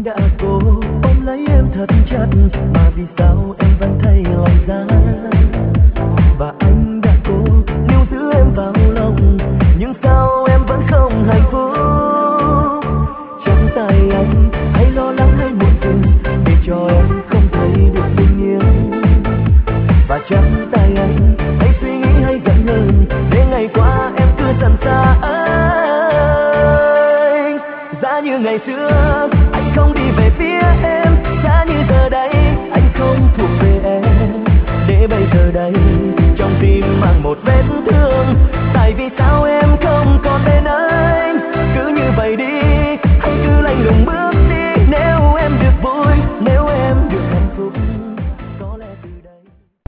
đã cố ôm lấy em thật chặt mà vì sao em vẫn thấy lạnh giá. Và anh đã cố níu giữ em vào lòng nhưng sao em vẫn không hạnh phúc. Chẳng tại anh hay lo lắng hay buồn phiền để cho em không thấy được bình yên. Và chẳng tại anh hay suy nghĩ hay giận hờn để ngày qua em cứ dần xa anh. Giá như ngày xưa anh không đi về phía em, giá như giờ đây anh không thuộc về em, để bây giờ đây trong tim mang một vết thương.